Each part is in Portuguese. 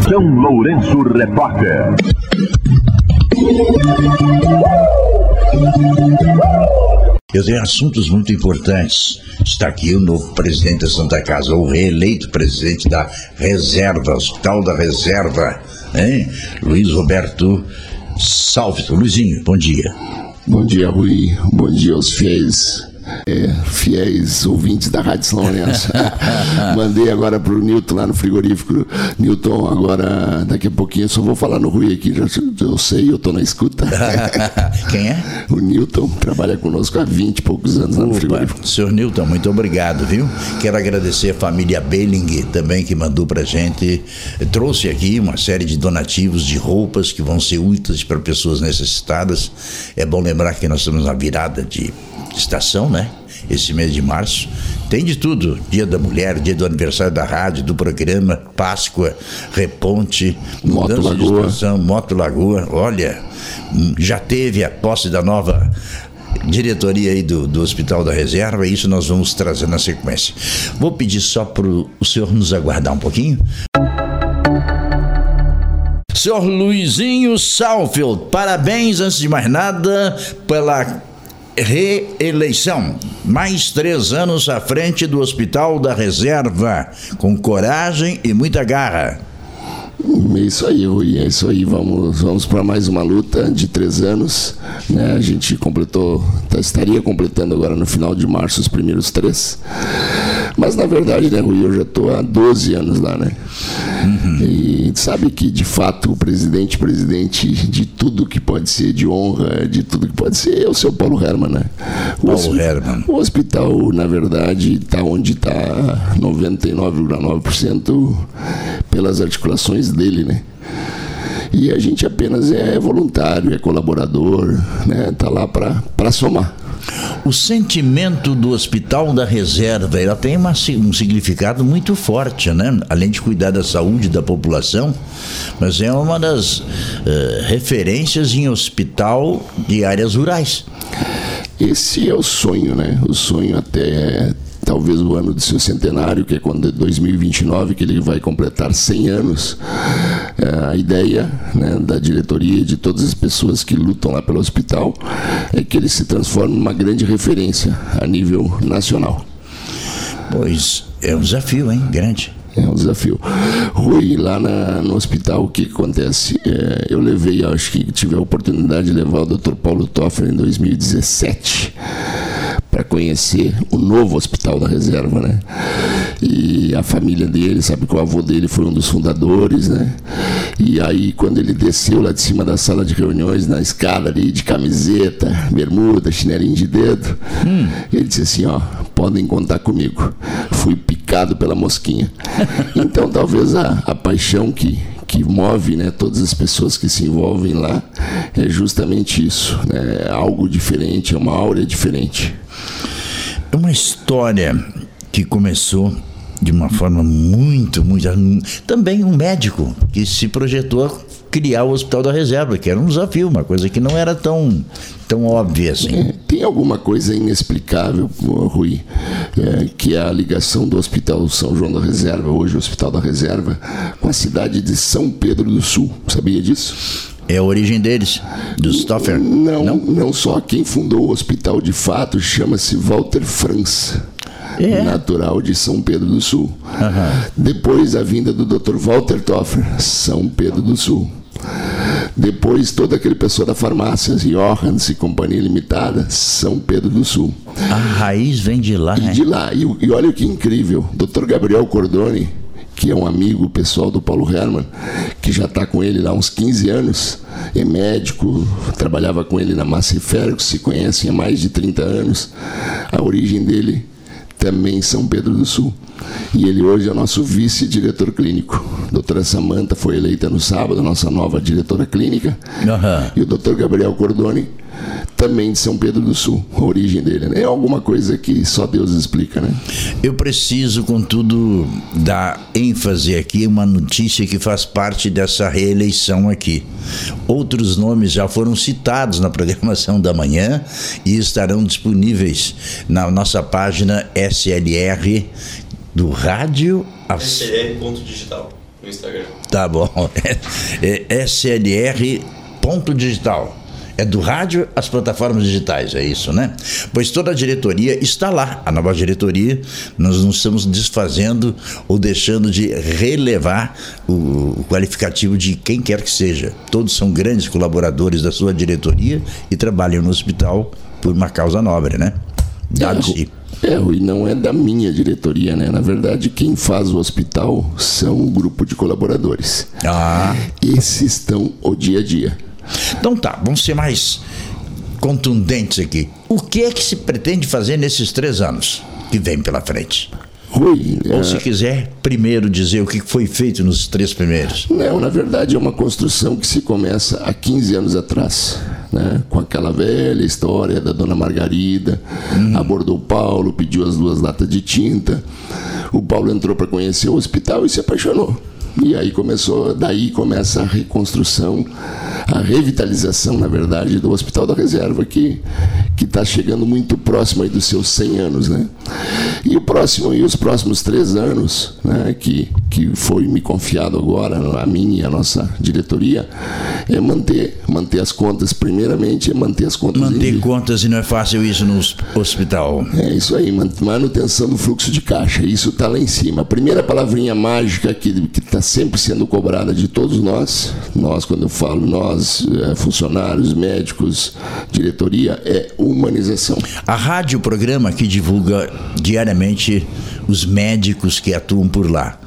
São Lourenço Repórter. Eu tenho assuntos muito importantes. Está aqui o novo presidente da Santa Casa, o reeleito presidente da Reserva, Hospital da Reserva, hein? Luiz Roberto Salvito. Luizinho, bom dia. Bom dia, Rui. Bom dia aos fiéis ouvintes da Rádio São Lourenço. Mandei agora pro Newton lá no frigorífico. Newton, agora daqui a pouquinho eu só vou falar no Rui aqui, eu sei, eu tô na escuta. Quem é? O Newton trabalha conosco há 20 e poucos anos lá no frigorífico. Senhor Newton, muito obrigado, viu? Quero agradecer a família Belling também, que mandou pra gente, trouxe aqui uma série de donativos de roupas que vão ser úteis para pessoas necessitadas. É bom lembrar que nós estamos na virada de estação, né? Esse mês de março tem de tudo: Dia da Mulher, dia do aniversário da rádio, do programa, Páscoa, Reponte, mudança de estação, Moto Lagoa. Olha, já teve a posse da nova diretoria aí do Hospital da Reserva, e isso nós vamos trazer na sequência. Vou pedir só para o senhor nos aguardar um pouquinho. Senhor Luizinho Salfield, parabéns, antes de mais nada, pela reeleição. Mais 3 anos à frente do Hospital da Reserva, com coragem e muita garra. É isso aí, Rui, é isso aí. Vamos para mais uma luta de 3 anos, né? A gente estaria completando agora no final de março os primeiros 3. Mas na verdade, né, Rui, eu já estou há 12 anos lá, né? E sabe que de fato o presidente de tudo que pode ser de honra, de tudo que pode ser, é o seu Paulo Hermann, né? O hospital, na verdade, está onde está 99,9% pelas articulações dele, né? E a gente apenas é voluntário, é colaborador, né? Tá lá para somar. O sentimento do Hospital da Reserva, ela tem um significado muito forte, né? Além de cuidar da saúde da população, mas é uma das referências em hospital de áreas rurais. Esse é o sonho, né? O sonho até talvez o ano do seu centenário, que é quando é 2029, que ele vai completar 100 anos. A ideia, né, da diretoria e de todas as pessoas que lutam lá pelo hospital é que ele se transforme numa grande referência a nível nacional. Pois é um desafio, hein? Grande. É um desafio. Rui, lá no hospital, o que acontece? Eu levei, acho que tive a oportunidade de levar o Dr. Paulo Toffler em 2017 para conhecer o novo Hospital da Reserva, né? E a família dele, sabe que o avô dele foi um dos fundadores, né? E aí, quando ele desceu lá de cima da sala de reuniões, na escada ali, de camiseta, bermuda, chinelinho de dedo, ele disse assim, ó, podem contar comigo. Fui picado pela mosquinha. Então, talvez a paixão que move, né, todas as pessoas que se envolvem lá é justamente isso, né? É algo diferente, é uma áurea diferente. É uma história que começou de uma forma muito... Também um médico que se projetou a criar o Hospital da Reserva, que era um desafio, uma coisa que não era tão óbvia assim. Tem alguma coisa inexplicável, Rui, que é a ligação do Hospital São João da Reserva, hoje o Hospital da Reserva, com a cidade de São Pedro do Sul. Sabia disso? É a origem deles, dos Stoffer? Não só. Quem fundou o hospital de fato chama-se Walter Franz. Natural de São Pedro do Sul. Depois a vinda do Dr. Walter Toffler, São Pedro do Sul. Depois todo aquele pessoal da farmácia, Johans e Companhia Limitada, São Pedro do Sul. A raiz vem de lá, né? De lá. E olha que incrível, Dr. Gabriel Cordoni, que é um amigo pessoal do Paulo Hermann, que já está com ele lá há uns 15 anos, é médico, trabalhava com ele na Massa e Ferro, se conhecem há mais de 30 anos. A origem dele também em São Pedro do Sul. E ele hoje é o nosso vice-diretor clínico. A doutora Samanta foi eleita no sábado, nossa nova diretora clínica. E o doutor Gabriel Cordoni, também de São Pedro do Sul, a origem dele, né? É alguma coisa que só Deus explica, né? Eu preciso, contudo, dar ênfase aqui, uma notícia que faz parte dessa reeleição aqui. Outros nomes já foram citados na programação da manhã e estarão disponíveis na nossa página SLR do rádio... SLR.digital. no Instagram. Tá bom. SLR.digital. É do rádio às plataformas digitais, é isso, né? Pois toda a diretoria está lá. A nova diretoria, nós não estamos desfazendo ou deixando de relevar o qualificativo de quem quer que seja. Todos são grandes colaboradores da sua diretoria e trabalham no hospital por uma causa nobre, né? Rui, não é da minha diretoria, né? Na verdade, quem faz o hospital são um grupo de colaboradores. Esses estão o dia a dia. Então tá, vamos ser mais contundentes aqui. O que é que se pretende fazer nesses 3 anos que vem pela frente? Rui, ou se quiser, primeiro dizer o que foi feito nos 3 primeiros. Não, na verdade é uma construção que se começa há 15 anos atrás, né? Com aquela velha história da dona Margarida. Abordou o Paulo, pediu as 2 latas de tinta. O Paulo entrou para conhecer o hospital e se apaixonou. E aí daí começa a reconstrução, a revitalização, na verdade, do Hospital da Reserva, que está chegando muito próximo aí dos seus 100 anos, né? E os próximos 3 anos, né, que foi me confiado agora, a mim e a nossa diretoria, é manter as contas, primeiramente, manter as contas. Manter contas, e não é fácil isso no hospital. É isso aí, manutenção do fluxo de caixa, isso está lá em cima. A primeira palavrinha mágica que está sempre sendo cobrada de todos nós, quando eu falo nós, funcionários, médicos, diretoria, é humanização. A rádio, o programa que divulga diariamente os médicos que atuam por lá,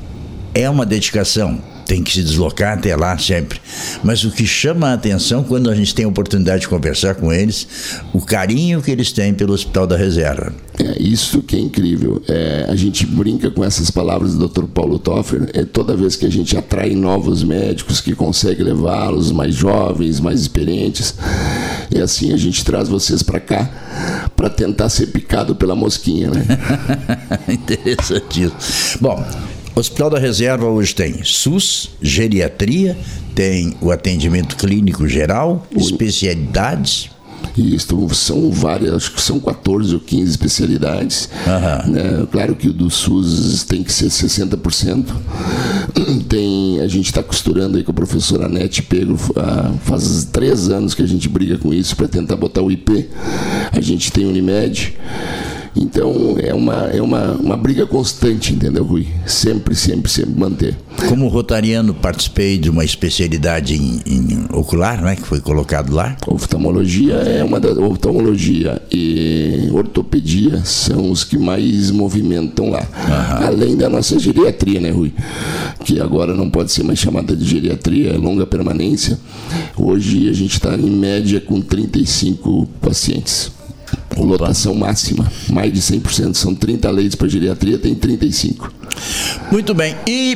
é uma dedicação. Tem que se deslocar até lá sempre. Mas o que chama a atenção, quando a gente tem a oportunidade de conversar com eles, o carinho que eles têm pelo Hospital da Reserva. Isso que é incrível. A gente brinca com essas palavras do Dr. Paulo Toffer. Toda vez que a gente atrai novos médicos, que consegue levá-los, mais jovens, mais experientes, e assim a gente traz vocês para cá para tentar ser picado pela mosquinha, né? Interessantíssimo. Bom, o Hospital da Reserva hoje tem SUS, geriatria, tem o atendimento clínico geral, especialidades. Isso, são várias, acho que são 14 ou 15 especialidades. Né? Claro que o do SUS tem que ser 60%. A gente está costurando aí com a professora Anete Pego, faz 3 anos que a gente briga com isso para tentar botar o IP. A gente tem Unimed. Então é uma briga constante, entendeu, Rui? Sempre manter. Como rotariano, participei de uma especialidade em ocular, né, que foi colocado lá. Oftalmologia oftalmologia e ortopedia são os que mais movimentam lá. Além da nossa geriatria, né, Rui? Que agora não pode ser mais chamada de geriatria, é longa permanência. Hoje a gente está em média com 35 pacientes. Lotação máxima, mais de 100%. São 30 leitos para geriatria, tem 35. Muito bem. E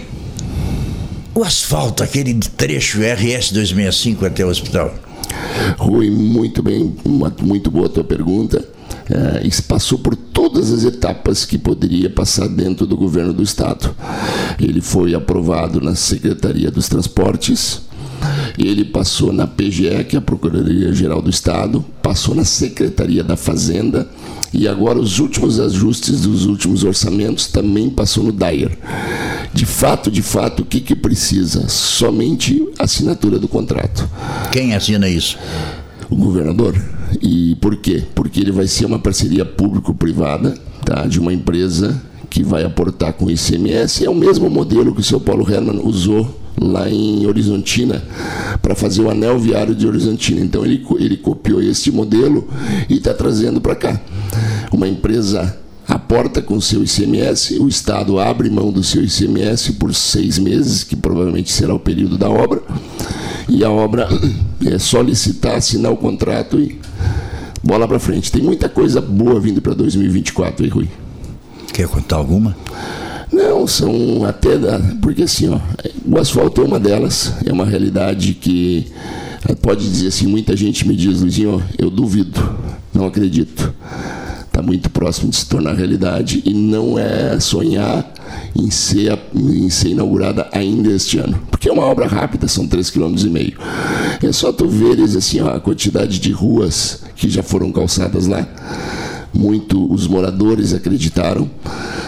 o asfalto, aquele trecho RS 265 até o hospital? Rui, muito bem, muito boa a tua pergunta. Passou por todas as etapas que poderia passar dentro do governo do estado. Ele foi aprovado na Secretaria dos Transportes. Ele passou na PGE, que é a Procuradoria-Geral do Estado, passou na Secretaria da Fazenda e agora os últimos ajustes dos últimos orçamentos também passou no DAER. De fato, o que precisa? Somente a assinatura do contrato. Quem assina isso? O governador. E por quê? Porque ele vai ser uma parceria público-privada, tá, de uma empresa que vai aportar com o ICMS. É o mesmo modelo que o seu Paulo Hermann usou lá em Horizontina, para fazer o anel viário de Horizontina. Então ele copiou este modelo e está trazendo para cá. Uma empresa aporta com o seu ICMS, o Estado abre mão do seu ICMS por 6 meses, que provavelmente será o período da obra, e a obra é só licitar, assinar o contrato e bola para frente. Tem muita coisa boa vindo para 2024 aí, Rui. Quer contar alguma? Não, são até... Porque assim, o asfalto é uma delas, é uma realidade que pode dizer assim, muita gente me diz, Luizinho, eu duvido, não acredito. Está muito próximo de se tornar realidade e não é sonhar em ser inaugurada ainda este ano. Porque é uma obra rápida, são 3,5 km. É só tu veres assim, a quantidade de ruas que já foram calçadas lá. Os moradores acreditaram,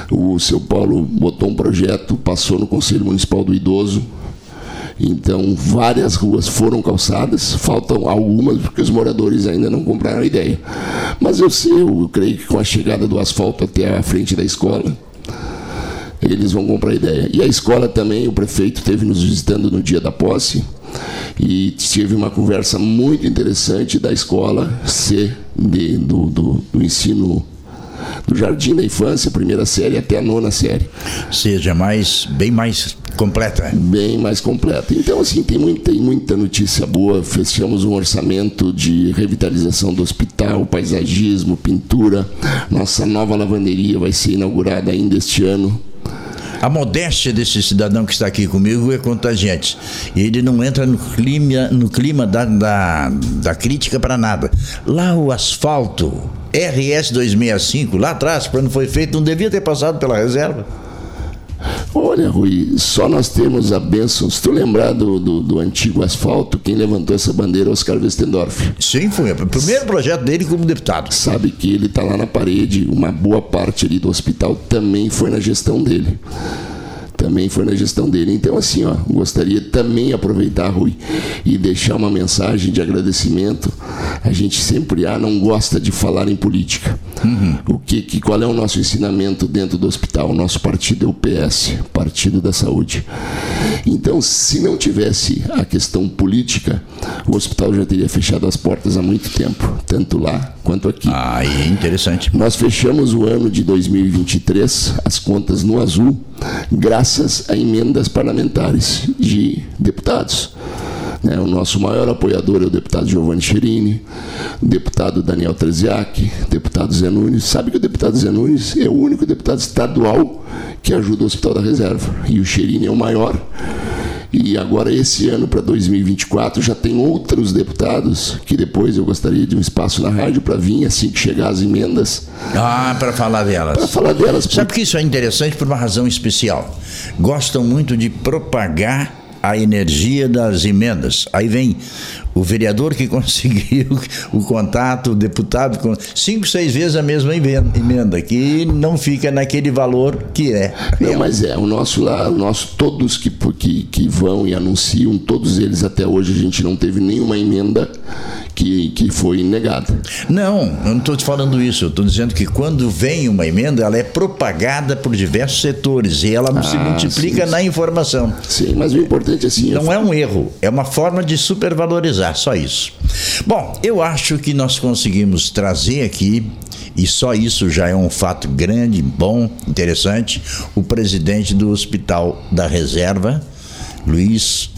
O seu Paulo botou um projeto, passou no Conselho Municipal do Idoso. Então, várias ruas foram calçadas, faltam algumas porque os moradores ainda não compraram a ideia. Mas eu creio que com a chegada do asfalto até a frente da escola, eles vão comprar a ideia. E a escola também, o prefeito esteve nos visitando no dia da posse e tive uma conversa muito interessante da escola ser do ensino do jardim da infância, primeira série até a 9ª série. Seja bem mais completa. Bem mais completa. Então, assim, tem muita notícia boa. Fechamos um orçamento de revitalização do hospital, paisagismo, pintura. Nossa nova lavanderia vai ser inaugurada ainda este ano. A modéstia desse cidadão que está aqui comigo é contagiante. Ele não entra no clima da crítica para nada. Lá o asfalto RS 265, lá atrás, quando foi feito, não devia ter passado pela reserva. Olha, Rui, só nós temos a bênção. Se tu lembrar do antigo asfalto, quem levantou essa bandeira é Oscar Westendorf. Sim, foi o primeiro projeto dele como deputado. Sabe que ele está lá na parede, uma boa parte ali do hospital também foi na gestão dele. Então, assim, gostaria também de aproveitar, Rui, e deixar uma mensagem de agradecimento. A gente sempre não gosta de falar em política. Qual é o nosso ensinamento dentro do hospital? O nosso partido é o PS, Partido da Saúde. Então, se não tivesse a questão política, o hospital já teria fechado as portas há muito tempo, tanto lá quanto aqui. É interessante. Nós fechamos o ano de 2023, as contas no azul, graças a emendas parlamentares de deputados. O nosso maior apoiador é o deputado Giovanni Cherini, o deputado Daniel Treziak, o deputado Zé Nunes. Sabe que o deputado Zé Nunes é o único deputado estadual que ajuda o Hospital da Reserva. E o Cherini é o maior. E agora, esse ano, para 2024, já tem outros deputados que depois eu gostaria de um espaço na rádio para vir, assim que chegar as emendas. Para falar delas. Para falar delas. Sabe que isso é interessante por uma razão especial. Gostam muito de propagar a energia das emendas. Aí vem o vereador que conseguiu o contato, o deputado, 5, 6 vezes a mesma emenda, que não fica naquele valor que é. Não, mas o nosso lá, todos que vão e anunciam, todos eles até hoje a gente não teve nenhuma emenda que foi negada. Não, eu não estou te falando isso. Eu estou dizendo que quando vem uma emenda, ela é propagada por diversos setores e ela se multiplica na informação. Sim, mas o importante é assim... Não é um erro, é uma forma de supervalorizar, só isso. Bom, eu acho que nós conseguimos trazer aqui, e só isso já é um fato grande, bom, interessante, o presidente do Hospital da Reserva, Luizinho.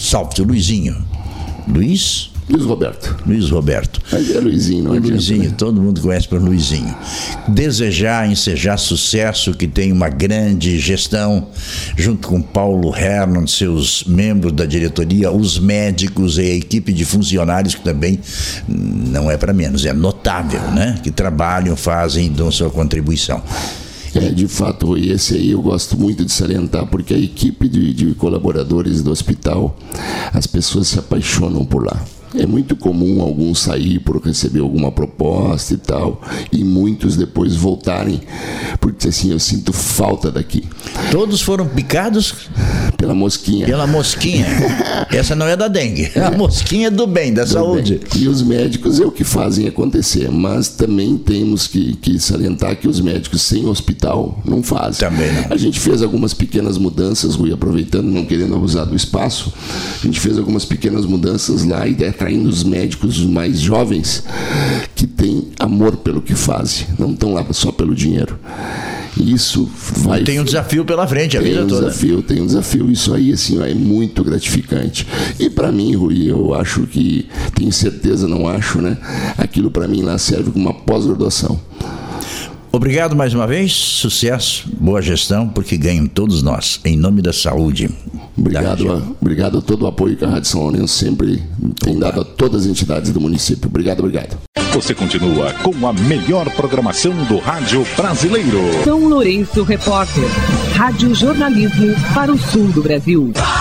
Luiz Roberto. Mas é Luizinho, não é? Luizinho, todo mundo conhece por Luizinho. Ensejar sucesso, que tem uma grande gestão, junto com Paulo Hernon, seus membros da diretoria, os médicos e a equipe de funcionários, que também não é para menos, é notável, né? Que trabalham, fazem, dão sua contribuição. De fato, esse aí eu gosto muito de salientar, porque a equipe de colaboradores do hospital, as pessoas se apaixonam por lá. É muito comum alguns sair por receber alguma proposta e tal, e muitos depois voltarem, porque assim, eu sinto falta daqui. Todos foram picados? Pela mosquinha. Essa não é da dengue, a mosquinha é do bem, da saúde. Bem. E os médicos é o que fazem acontecer, mas também temos que salientar que os médicos sem hospital não fazem. Também não. A gente fez algumas pequenas mudanças, Rui, aproveitando, não querendo abusar do espaço, a gente fez algumas pequenas mudanças lá e atraindo os médicos mais jovens que têm amor pelo que fazem, não estão lá só pelo dinheiro. Isso vai... Tem um desafio pela frente, a vida toda. Tem um desafio. Isso aí, assim, é muito gratificante. E para mim, Rui, eu acho que, tenho certeza, não acho, né? Aquilo para mim lá serve como uma pós-graduação. Obrigado mais uma vez, sucesso, boa gestão, porque ganham todos nós, em nome da saúde. Obrigado a todo o apoio que a Rádio São Lourenço sempre tem dado a todas as entidades do município. Obrigado. Você continua com a melhor programação do rádio brasileiro. São Lourenço Repórter, rádio jornalismo para o sul do Brasil.